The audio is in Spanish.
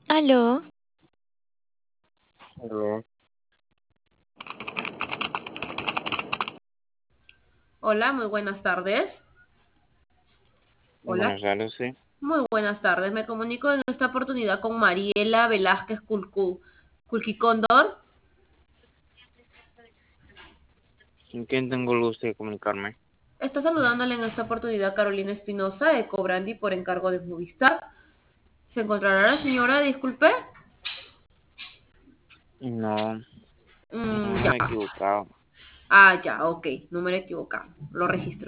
Aló, Aló, Hola, muy buenas tardes. Hola, buenas tardes, sí. muy buenas tardes. Me comunico en esta oportunidad con Mariela Velázquez Culquicóndor. ¿Con quién tengo el gusto de comunicarme? Está saludándole en esta oportunidad Carolina Espinosa de Cobrandi por encargo de Movistar. ¿Se encontrará la señora? Disculpe. No, Mm, ya. número equivocado. Ah, ya, ok. Número equivocado. Lo registro.